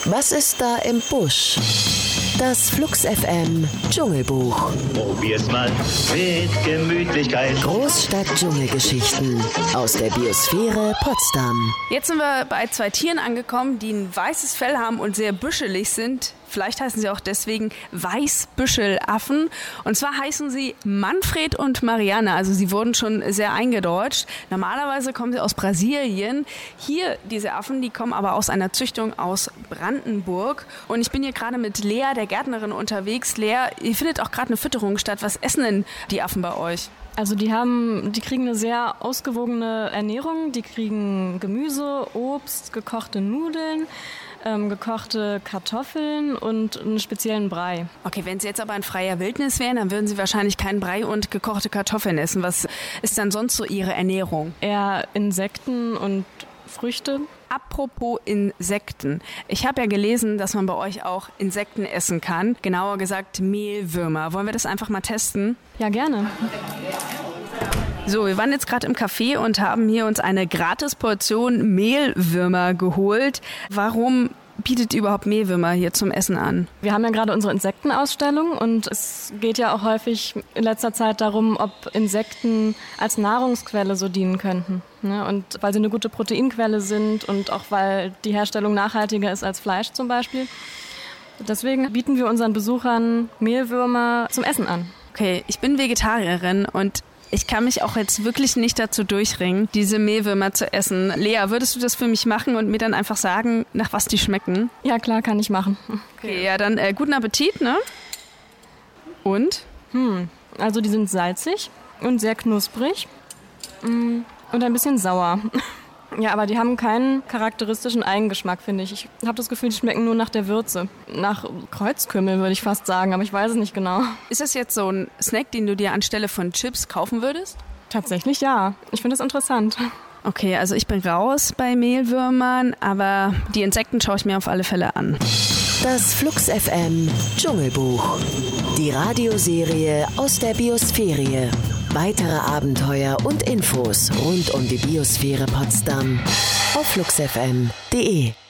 Was ist da im Busch? Das Flux FM Dschungelbuch. Probier's mal mit Gemütlichkeit. Großstadt-Dschungelgeschichten aus der Biosphäre Potsdam. Jetzt sind wir bei 2 Tieren angekommen, die ein weißes Fell haben und sehr büschelig sind. Vielleicht heißen sie auch deswegen Weißbüschelaffen. Und zwar heißen sie Manfred und Marianne. Also sie wurden schon sehr eingedeutscht. Normalerweise kommen sie aus Brasilien. Hier, diese Affen, die kommen aber aus einer Züchtung aus Brandenburg. Und ich bin hier gerade mit Lea, der Gärtnerin, unterwegs. Lea, hier findet auch gerade eine Fütterung statt. Was essen denn die Affen bei euch? Also die kriegen eine sehr ausgewogene Ernährung. Die kriegen Gemüse, Obst, gekochte Nudeln, gekochte Kartoffeln und einen speziellen Brei. Okay, wenn sie jetzt aber in freier Wildnis wären, dann würden sie wahrscheinlich keinen Brei und gekochte Kartoffeln essen. Was ist dann sonst so ihre Ernährung? Eher Insekten und Früchte. Apropos Insekten. Ich habe ja gelesen, dass man bei euch auch Insekten essen kann. Genauer gesagt Mehlwürmer. Wollen wir das einfach mal testen? Ja, gerne. So, wir waren jetzt gerade im Café und haben hier uns eine Gratisportion Mehlwürmer geholt. Warum bietet ihr überhaupt Mehlwürmer hier zum Essen an? Wir haben ja gerade unsere Insektenausstellung und es geht ja auch häufig in letzter Zeit darum, ob Insekten als Nahrungsquelle so dienen könnten. Ne? Und weil sie eine gute Proteinquelle sind und auch weil die Herstellung nachhaltiger ist als Fleisch zum Beispiel. Deswegen bieten wir unseren Besuchern Mehlwürmer zum Essen an. Okay, ich bin Vegetarierin und ich kann mich auch jetzt wirklich nicht dazu durchringen, diese Mehlwürmer zu essen. Lea, würdest du das für mich machen und mir dann einfach sagen, nach was die schmecken? Ja, klar, kann ich machen. Okay, ja, dann guten Appetit, ne? Und? Also die sind salzig und sehr knusprig und ein bisschen sauer. Ja, aber die haben keinen charakteristischen Eigengeschmack, finde ich. Ich habe das Gefühl, die schmecken nur nach der Würze. Nach Kreuzkümmel würde ich fast sagen, aber ich weiß es nicht genau. Ist das jetzt so ein Snack, den du dir anstelle von Chips kaufen würdest? Tatsächlich ja. Ich finde das interessant. Okay, also ich bin raus bei Mehlwürmern, aber die Insekten schaue ich mir auf alle Fälle an. Das Flux FM Dschungelbuch. Die Radioserie aus der Biosphäre. Weitere Abenteuer und Infos rund um die Biosphäre Potsdam auf fluxfm.de.